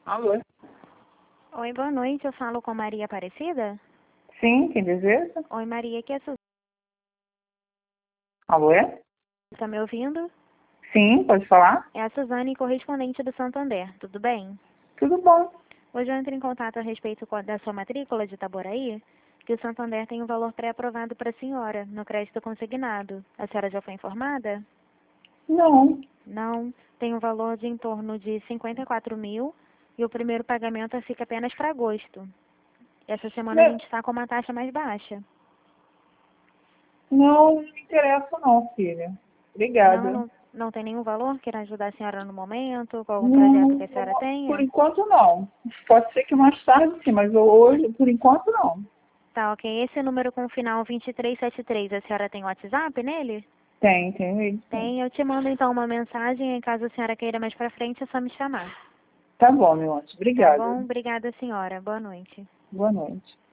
Alô? Oi, boa noite. Eu falo com Maria Aparecida? Sim, quem deseja? Oi, Maria, aqui é a Suzane. Alô? Tá me ouvindo? Sim, pode falar? É a Suzane, correspondente do Santander. Tudo bem? Tudo bom. Hoje eu entro em contato a respeito da sua matrícula de Itaboraí, que o Santander tem um valor pré-aprovado para a senhora, no crédito consignado. A senhora já foi informada? Não. Não. Tem um valor de em torno de 54 mil e o primeiro pagamento fica apenas para agosto. Essa semana a Não, gente está com uma taxa mais baixa. não me interessa não, filha. Não, Obrigada. não, não tem nenhum valor que irá ajudar a senhora no momento, com algum projeto que a senhora Não, por tenha? enquanto não. Pode ser que mais tarde sim, mas hoje, por enquanto não. Tá, ok. Esse número com o final 2373, a senhora tem WhatsApp nele? Tem ele sim. Tem, eu te mando então uma mensagem, em caso a senhora queira mais pra frente, é só me chamar. Tá bom, meu anjo. Tá Obrigada. bom? Obrigada, senhora. Boa noite. Boa noite.